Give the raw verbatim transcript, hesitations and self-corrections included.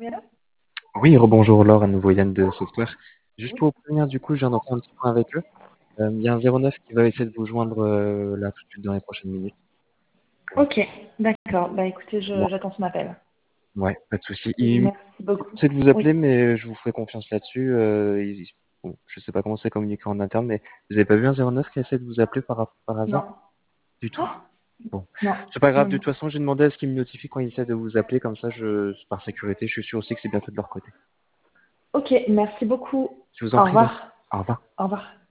Oui, rebonjour Laure, à nouveau Yann de Software. Juste pour vous prévenir, du coup, je viens d'en faire un petit point avec eux. Euh, Il y a un zéro neuf qui va essayer de vous joindre euh, là tout de suite dans les prochaines minutes. Euh, Ok, d'accord. Bah écoutez, je- moi, j'attends son appel. ouais, pas de souci. Il Merci beaucoup. essaie de vous Oui. appeler, mais je vous ferai confiance là-dessus. Euh, il- bon, je sais pas comment c'est communiqué en interne, mais vous avez pas vu un zéro neuf qui essaie de vous appeler par, par hasard? Non. Du tout? Oh, Bon, non, c'est pas grave. non, De toute non. façon, j'ai demandé à ce qu'ils me notifient quand ils essaient de vous appeler, comme ça, je, par sécurité, je suis sûr aussi que c'est bien fait de leur côté. Ok, merci beaucoup. Je vous en Au prie, Laure. revoir. Au revoir. Au revoir.